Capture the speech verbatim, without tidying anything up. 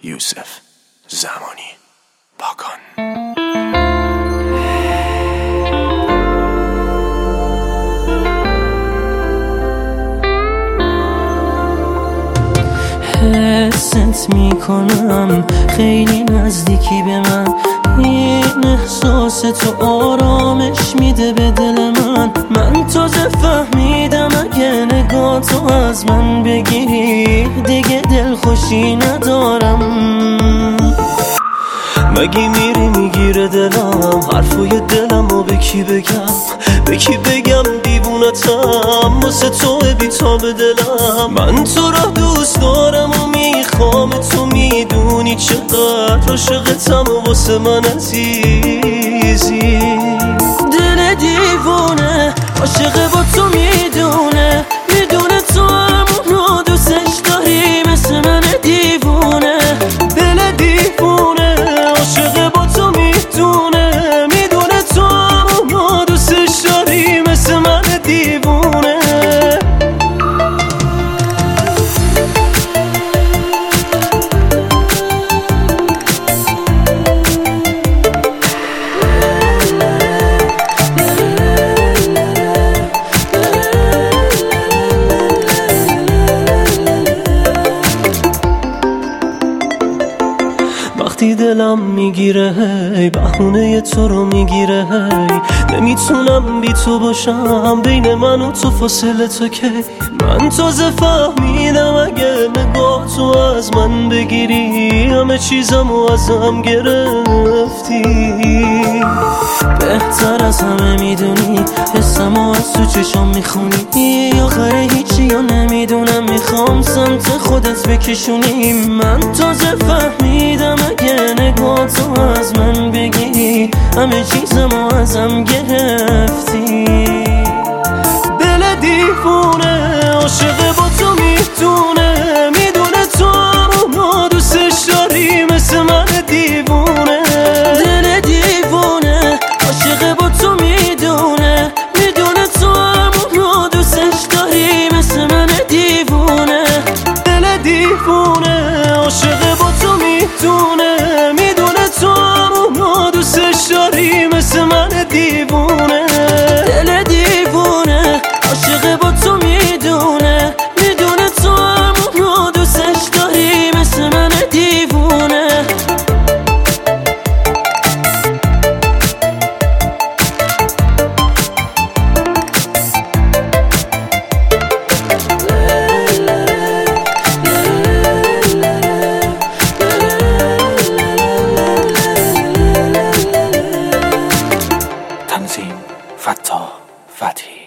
یوسف زمانی پاکان. حست میکنم خیلی نزدیکی به من، این احساس تو آرامش میده به دل من. من تازه فهمیدم اگه نگاه تو از من بگیری دیگه دل خوشی ندارم. مگی میری میگیره دلم حرفای دلم و به کی بگم، به کی بگم دیوونتم واسه تو بی‌تاب دلم. من تو را دوست دارم و میخوام، تو میدونی چقدر عاشقتم و واسه من عزیزی. دل دیوونه عاشق با تو میدونه، میدونه تو همونو دوستش داری مثل من دیوونه. دل دیوونه عاشق با تو میدونه، میدونه تو همونو دوستش داری مثل من دیوونه. وقتی دلم میگیره هی بهونه تو رو میگیره هی، نمیتونم بی تو باشم، بین من و تو فاصله تو کی. من تازه فهمیدم اگه نگاه تو از من بگیری همه چیزمو ازم گرفتی. بهتر از همه میدونی حسمو از تو چشام میخونی، آخر هیچی یا نمیدونم میخوام سمت خودت بکشونی. من تازه فهمیدم اگه نگاه تو از من بگیری همه چیزمو ازم گرفتی. دل دیوونه عاشق با تو میدونه، میدونه تو همونو دوستش داری مثل من دیوونه. دل دیوونه عاشق با تو میدونه، میدونه تو همونو دوستش داری مثل من دیوونه. دل دیوونه عاشق با تو میدونه، میدونه تو همونو دوستش داری مثل من دیوونه. دل دیوونه عاشق با تو میدونه، میدونه تو همونو دوستش داری مثل من دیوونه. تنظیم: فتاح فتحی.